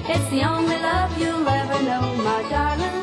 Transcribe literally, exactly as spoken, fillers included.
It's the only love you'll ever know, my darling.